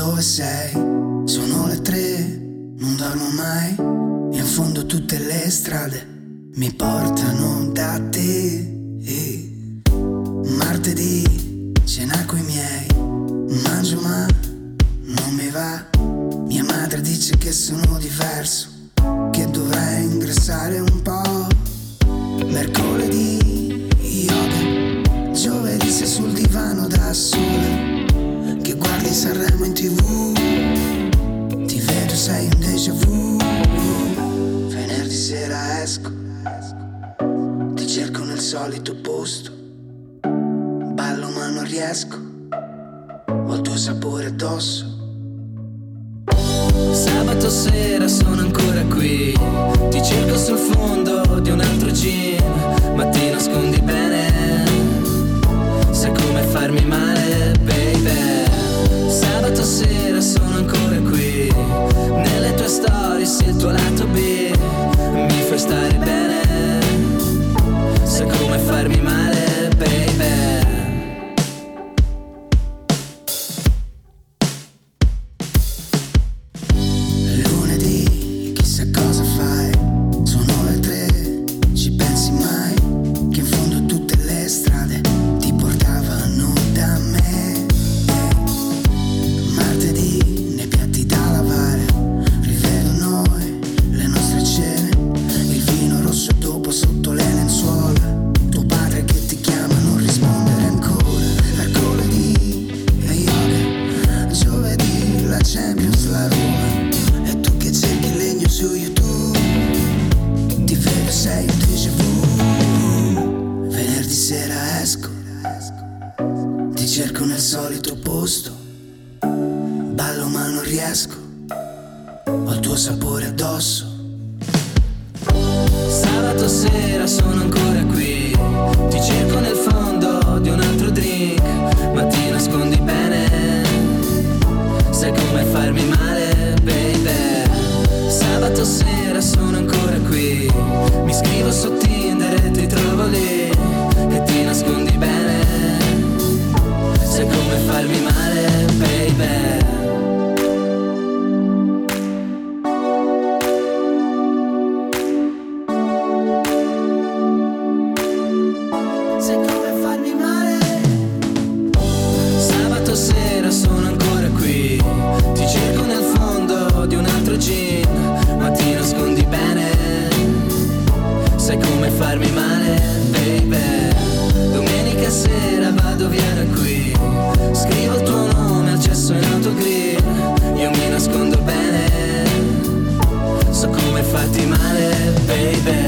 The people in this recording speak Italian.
dove sei? Sono le 3, non dormo mai. E in fondo tutte le strade mi portano da te. Martedì, cena coi miei. Mangio ma non mi va. Mia madre dice che sono diverso, che dovrei ingrassare un po'. Mercoledì, yoga. Giovedì sei sul divano da sola, che guardi Sanremo in TV. Ti vedo, sei un déjà vu. Venerdì sera esco, ti cerco nel solito posto. Ballo ma non riesco, ho il tuo sapore addosso. Sabato sera sono ancora qui, ti cerco sul fondo di un altro gin, ma ti nascondi bene, sai come farmi male, baby. Sabato sera sono ancora qui, nelle tue stories il tuo lato B, mi fai stare bene, sai come farmi male, baby. Io mi nascondo bene, so come farti male, baby.